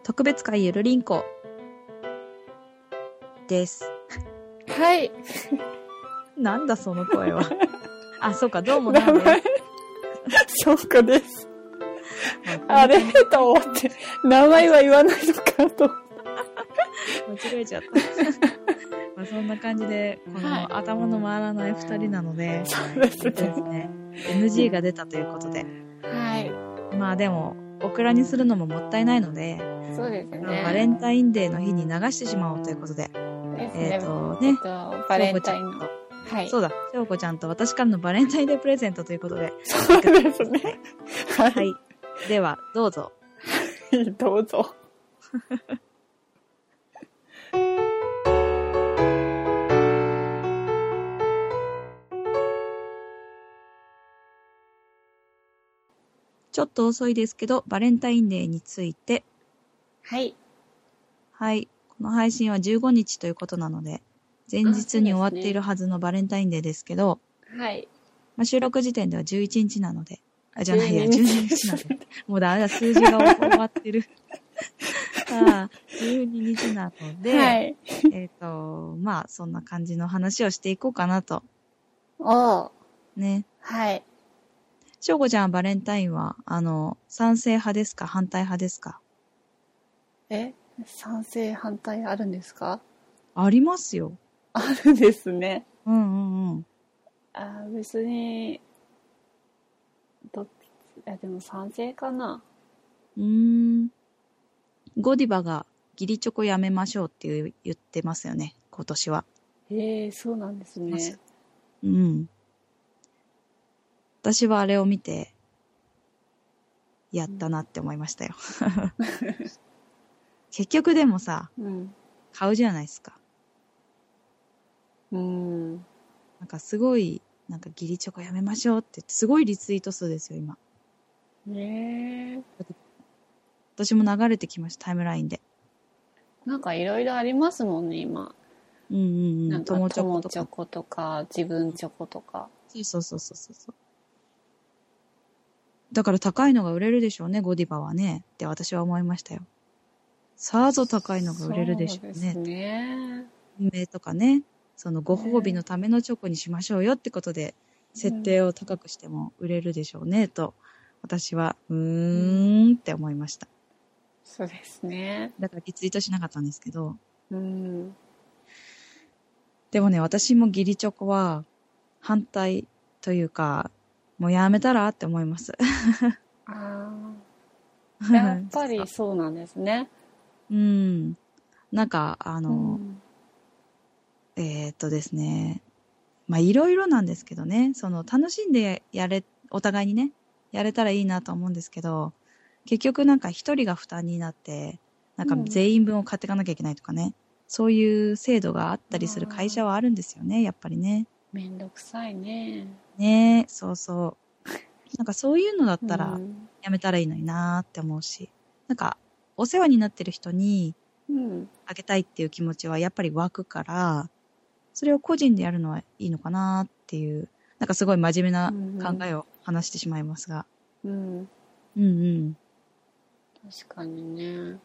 特別会ゆるりんこです。 はい。 なんだその声は。あ、そうか、どうもなんです。 そうかです。あれと思って、名前は言わないのかと。間違えちゃった。まあそんな感じで、この頭の回らない二人なので、 そうですね。NG が出たということで。 はい。 まあでも、オクラにするのももったいないので、 そうですね。 バレンタインデーの日に流してしまおうということで。 バレンタインの。 はい。そうだ、しょうこちゃんと私からのバレンタインデープレゼントということで。 そうですね。 はい。はい。では、どうぞ。 どうぞ。 ちょっと遅いですけど、バレンタインデーについて。 はい。 はい。この配信は15日ということなので、前日に終わっているはずのバレンタインデーですけど、 はい。 まあ、収録時点では11日なので、じゃないや、12日なので。もうダメだ、数字が終わってる。さあ、12日なので、はい、まあ、そんな感じの話をしていこうかなと。ね。 はい。 しょうこちゃんはバレンタインは、賛成派ですか反対派ですか？ 賛成反対あるんですか？ ありますよ。 あるんですね。 うん。 別に、でも賛成かな。 ゴディバが義理チョコやめましょうって言ってますよね、今年は。 そうなんですね。 うん。私はあれを見て、やったなって思いましたよ。結局でもさ、買うじゃないですか。なんかすごい、なんか義理チョコやめましょうってすごいリツイート数ですよ、今。私も流れてきました、タイムラインで。 なんかいろいろありますもんね、今。なんか友チョコとか、自分チョコとか。 そう。だから高いのが売れるでしょうね、ゴディバはね。って私は思いましたよ。さぞ高いのが売れるでしょうね。そうですね。 運命とかね、そのご褒美のためのチョコにしましょうよってことで、設定を高くしても売れるでしょうね、と、私は、って思いました。 そうですね。 だからリツイートしなかったんですけど。でもね、私も義理チョコは反対というか、もうやめたらって思います。 やっぱりそうなんですね。 なんか、ですね、まあいろいろなんですけどね、その楽しんでお互いにね、やれたらいいなと思うんですけど、結局なんか一人が負担になって、なんか全員分を買っていかなきゃいけないとかね、そういう制度があったりする会社はあるんですよね、やっぱりね。 めんどくさいね。 ねえ、そうそう。なんかそういうのだったらやめたらいいのになーって思うし、なんかお世話になってる人にあげたいっていう気持ちはやっぱり湧くから、それを個人でやるのはいいのかなっていう、なんかすごい真面目な考えを話してしまいますが。 確かにね。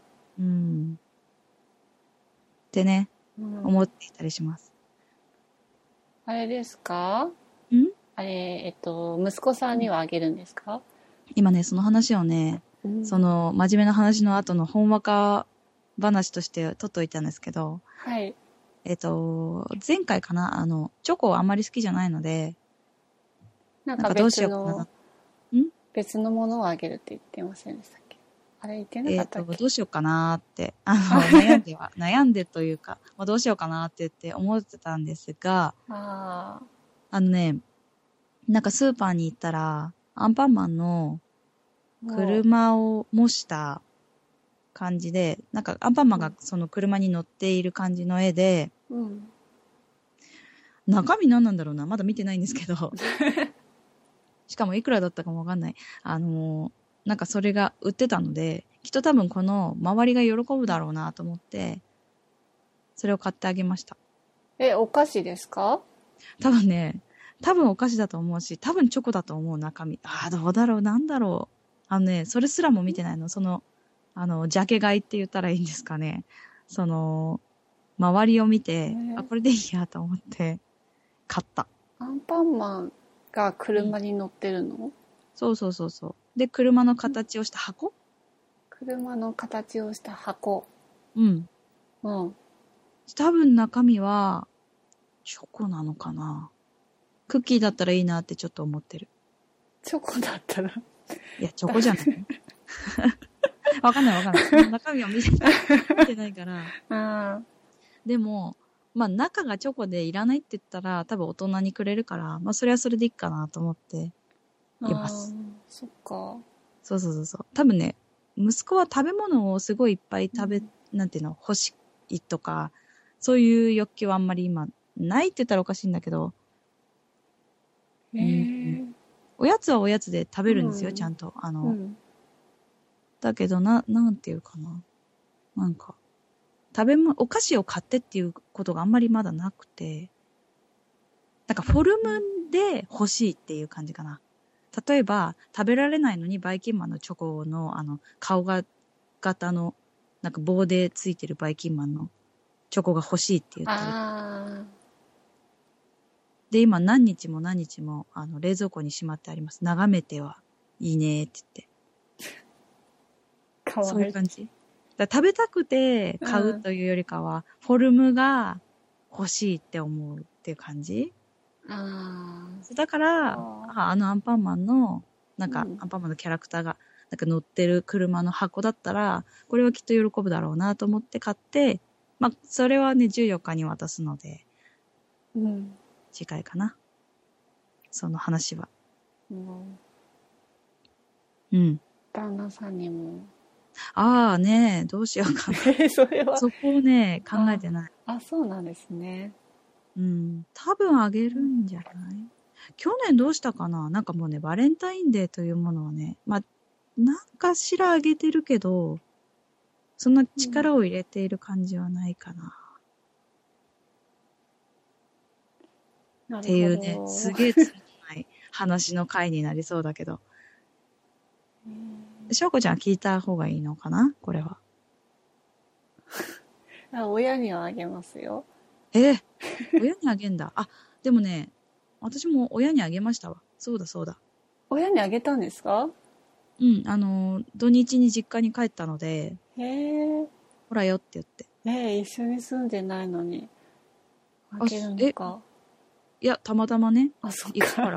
ってね、思っていたりします。 あれですか？あれ、息子さんにはあげるんですか？ 今ね、その話をね、その真面目な話の後のほんわか話として取っといたんですけど、 はい。 前回かな、チョコあんまり好きじゃないので、 なんかどうしようかな。別のものをあげるって言ってませんでしたっけ？あれ言ってなかったっけ？ どうしようかなって、悩んでというか、まあ、どうしようかなって言って思ってたんですが、なんかスーパーに行ったら、アンパンマンの車を模した感じで、なんかアンパンマンがその車に乗っている感じの絵で、中身何なんだろうな、まだ見てないんですけど、しかもいくらだったかもわかんない。なんかそれが売ってたので、きっと多分この周りが喜ぶだろうなと思って、それを買ってあげました。 お菓子ですか？ 多分お菓子だと思うし、多分チョコだと思う中身。どうだろうなんだろう。それすらも見てないの。 ジャケ買いって言ったらいいんですかね。周りを見て、これでいいやと思って、買った。 アンパンマンが車に乗ってるの？ そうそうそうそう。で、車の形をした箱？ 車の形をした箱。 うん。うん。多分中身は、チョコなのかな。クッキーだったらいいなってちょっと思ってる。 チョコだったら？ いや、チョコじゃない。わかんない。中身を見てないから。でも、まあ中がチョコでいらないって言ったら多分大人にくれるから、まあそれはそれでいいかなと思っています。 そっか。 そう。多分ね、息子は食べ物をすごいいっぱいなんていうの、欲しいとか、そういう欲求はあんまり今ないって言ったらおかしいんだけど、おやつはおやつで食べるんですよ、ちゃんと。だけどなんていうかな。なんか、お菓子を買ってっていうことがあんまりまだなくて、なんかフォルムで欲しいっていう感じかな。例えば、食べられないのにバイキンマンのチョコの顔型の、なんか棒でついてるバイキンマンのチョコが欲しいって言ってる。で、今何日も冷蔵庫にしまってあります。眺めてはいいねって言って。かわいい。そういう感じ。食べたくて買うというよりかは、フォルムが欲しいって思うっていう感じ。だから、アンパンマンの、なんか、アンパンマンのキャラクターが、なんか乗ってる車の箱だったら、これはきっと喜ぶだろうなと思って買って、まあ、それはね、14日に渡すので、次回かな。その話は。 旦那さんにも。 ねえ、どうしようかな。それは。そこをね、考えてない。 そうなんですね。 多分あげるんじゃない？去年どうしたかな？なんかもうね、バレンタインデーというものをね、まあ、なんかしらあげてるけど、そんな力を入れている感じはないかな。っていうね、すげえつまらない話の回になりそうだけど。しょうこちゃん聞いた方がいいのかな？これは。 親にはあげますよ。 親にあげんだ。でもね、私も親にあげましたわ。そうだ。 親にあげたんですか？ 土日に実家に帰ったので、ほらよって言って。 一緒に住んでないのに、あげるのか。 いや、たまたまね、 そっか。 行くから。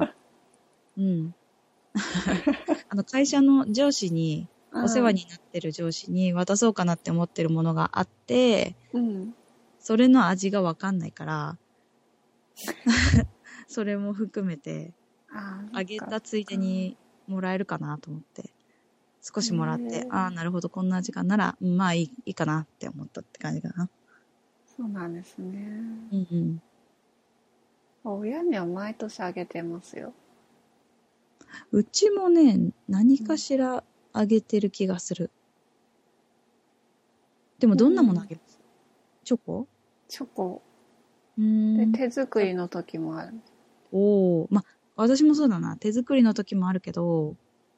会社の上司に、お世話になってる上司に渡そうかなって思ってるものがあって、それの味がわかんないから、それも含めて、あげたついでにもらえるかなと思って、少しもらって、なるほど、こんな味かなら、まあいいかなって思ったって感じかな。 そうなんですね。親には毎年あげてますよ。 うちもね、何かしらあげてる気がする。でもどんなものあげます？チョコ？ チョコ。で、手作りの時もある。 まあ、私もそうだな。手作りの時もあるけど、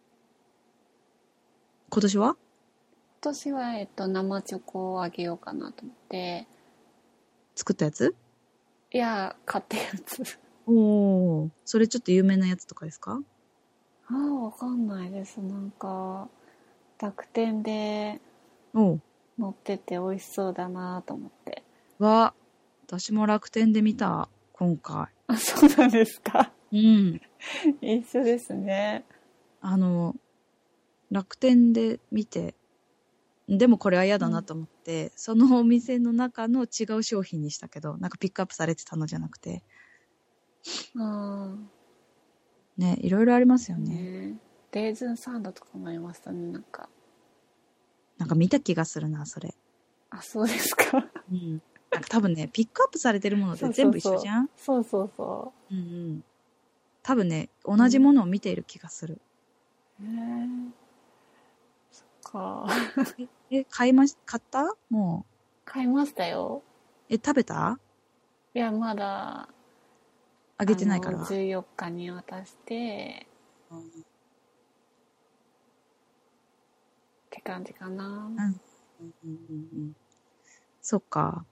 今年は？ 今年は、生チョコをあげようかなと思って。 作ったやつ？ いや、買ったやつ。 それちょっと有名なやつとかですか？ わかんないです。なんか、楽天で載ってて美味しそうだなと思って。 私も楽天で見た、今回。 そうなんですか？一緒ですね。 楽天で見て、でもこれは嫌だなと思って、そのお店の中の違う商品にしたけど、なんかピックアップされてたのじゃなくて。ね、いろいろありますよね。 レーズンサンドとかもありましたね、なんか見た気がするな、それ。 そうですか。 なんか多分ね、ピックアップされてるものって全部一緒じゃん？ そう。 多分ね、同じものを見ている気がする。 そっか。 買ったもう。 買いましたよ。 食べた？ いや、まだ。 あげてないから。 14日に渡して、 って感じかな。 そっか。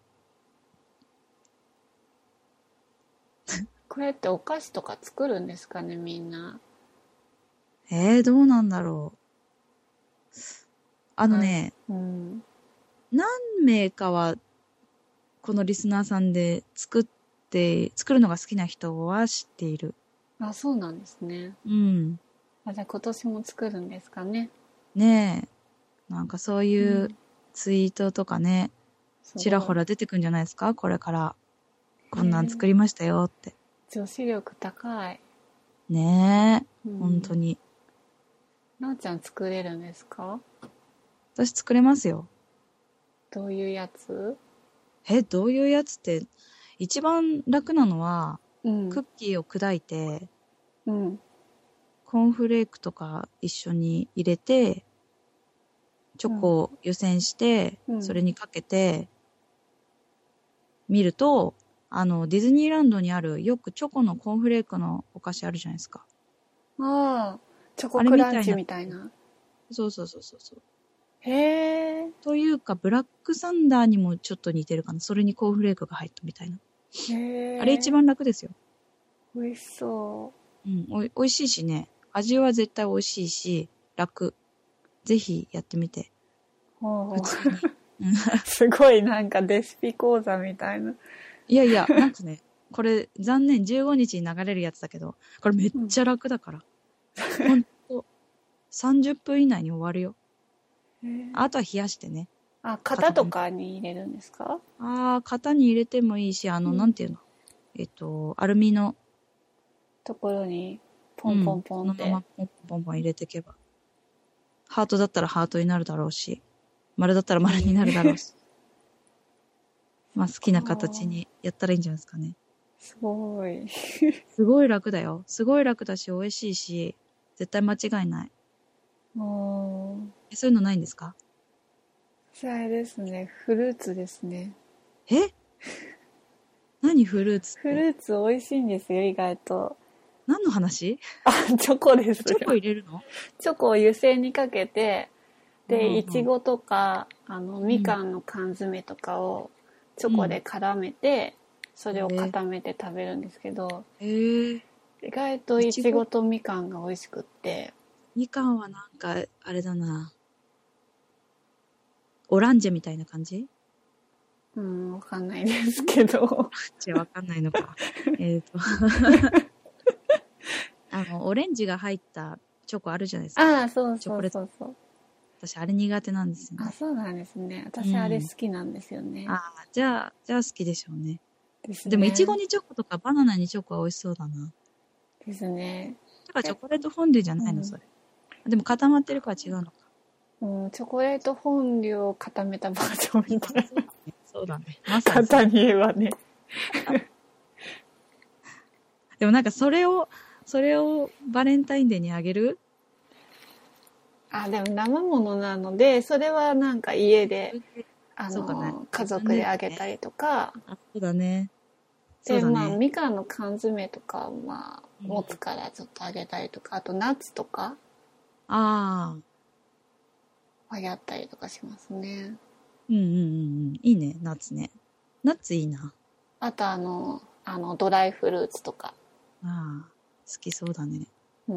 これってお菓子とか作るんですかね、みんな。 どうなんだろう。何名かは、このリスナーさんで作るのが好きな人は知っている。 あ、そうなんですね。じゃあ今年も作るんですかね。 ねえ。なんかそういうツイートとかね、ちらほら出てくんじゃないですか、これから。こんなん作りましたよって。 女子力高い。 ねえ、本当に。 なおちゃん作れるんですか？ 私作れますよ。 どういうやつ？ どういうやつって、一番楽なのは、クッキーを砕いて、コーンフレークとか一緒に入れて、チョコを湯煎して、それにかけて、見ると、ディズニーランドにある、よくチョコのコーンフレークのお菓子あるじゃないですか。 ああ、チョコクランチみたいな。 そう。へー。というか、ブラックサンダーにもちょっと似てるかな。それにコーンフレークが入ったみたいな。 へー。 あれ一番楽ですよ。 美味しそう。 美味しいしね。味は絶対美味しいし、楽。ぜひやってみて。普通に。 すごいなんかレシピ講座みたいな。 いや、なんかね、これ残念15日に流れるやつだけど、これめっちゃ楽だから。ほんと、30分以内に終わるよ。あとは冷やしてね。 あ、型とかに入れるんですか？ 型に入れてもいいし、なんていうの？アルミのところにポンポンポンって。 そのままポンポンポン入れていけば。ハートだったらハートになるだろうし、丸だったら丸になるだろうし。まあ好きな形にやったらいいんじゃないですかね。 すごい。 すごい楽だよ。すごい楽だし、美味しいし、絶対間違いない。そういうのないんですか？ それですね。フルーツですね。 何フルーツって？ フルーツ美味しいんですよ、意外と。 何の話？ チョコですよ。 チョコ入れるの？ チョコを湯煎にかけて、で、いちごとか、みかんの缶詰とかをチョコで絡めて、それを固めて食べるんですけど、意外といちごとみかんが美味しくって。 みかんはなんか、あれだな。オランジェみたいな感じ？ わかんないですけど。 わかんないのか。オレンジが入ったチョコあるじゃないですか。 そう。 私、あれ苦手なんですよね。 そうなんですね。私、あれ好きなんですよね。 じゃあ好きでしょうね。でも、いちごにチョコとかバナナにチョコは美味しそうだな。 ですね。 だからチョコレートフォンデュじゃないの、それ。でも固まってるから違うのか。 チョコレートフォンデュを固めたバージョンみたいな。 そうだね。 簡単に言えばね。 でもなんかそれをバレンタインデーにあげる？ でも生ものなので、それはなんか家で、家族であげたりとか。 そうだね。 で、みかんの缶詰とか、持つからちょっとあげたりとか、あとナッツとか。はやったりとかしますね。 いいね、ナッツね。ナッツいいな。 あとドライフルーツとか。 好きそうだね。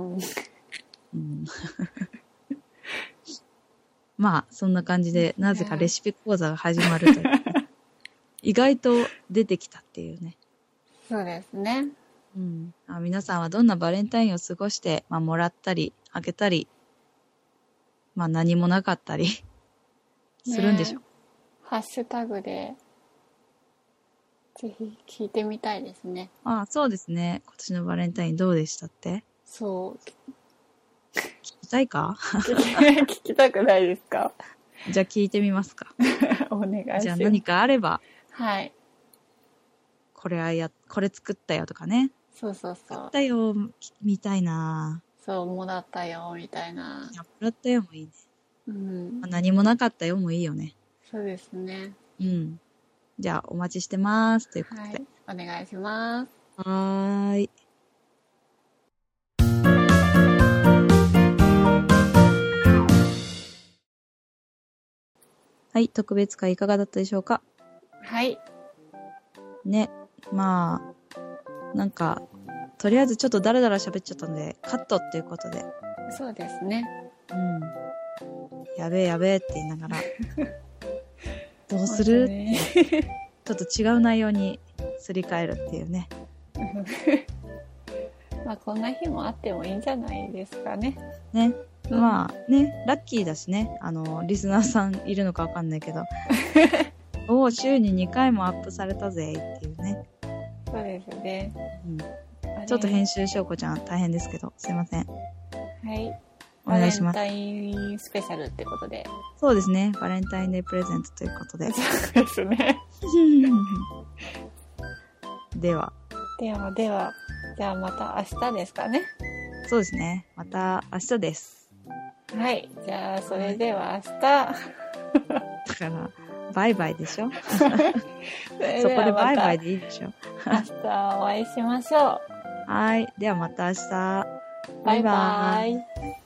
そんな感じで、なぜかレシピ講座が始まるという。意外と出てきたっていうね。 そうですね。 皆さんはどんなバレンタインを過ごして、もらったり、あげたり、何もなかったりするんでしょう。 ハッシュタグで、ぜひ聞いてみたいですね。 そうですね。今年のバレンタインどうでしたって？ そう。 聞きたいか？ 聞きたくないですか？ じゃあ聞いてみますか。 お願いします。 じゃあ何かあれば。 はい。 これ作ったよとかね。 そう。作ったよ、みたいな。 そう、もらったよ、みたいな。 もらったよもいいね。何もなかったよもいいよね。 そうですね。 じゃあお待ちしてます。ということで。 お願いします。 はーい。 はい、特別会いかがだったでしょうか？ はい。 ね、まあ、なんか、とりあえずちょっとダラダラ喋っちゃったんで、カットっていうことで。 そうですね。 うん。やべえやべえって言いながら、どうする、ね、ちょっと違う内容にすり替えるっていうね。 まあこんな日もあってもいいんじゃないですかね。 ね。まあね、ラッキーだしね。リスナーさんいるのかわかんないけど。おー、週に2回もアップされたぜっていうね。 そうですね。 うん。ちょっと編集しょうこちゃん大変ですけど、すいません。 はい。 お願いします。 バレンタインスペシャルってことで。 そうですね。バレンタインデープレゼントということで。 そうですね。 では。 じゃあまた明日ですかね。 そうですね。また明日です。 はい。じゃあそれでは明日。 だから、バイバイでしょそこでバイバイでいいでしょ明日お会いしましょう。 はい。ではまた明日。 バイバイ。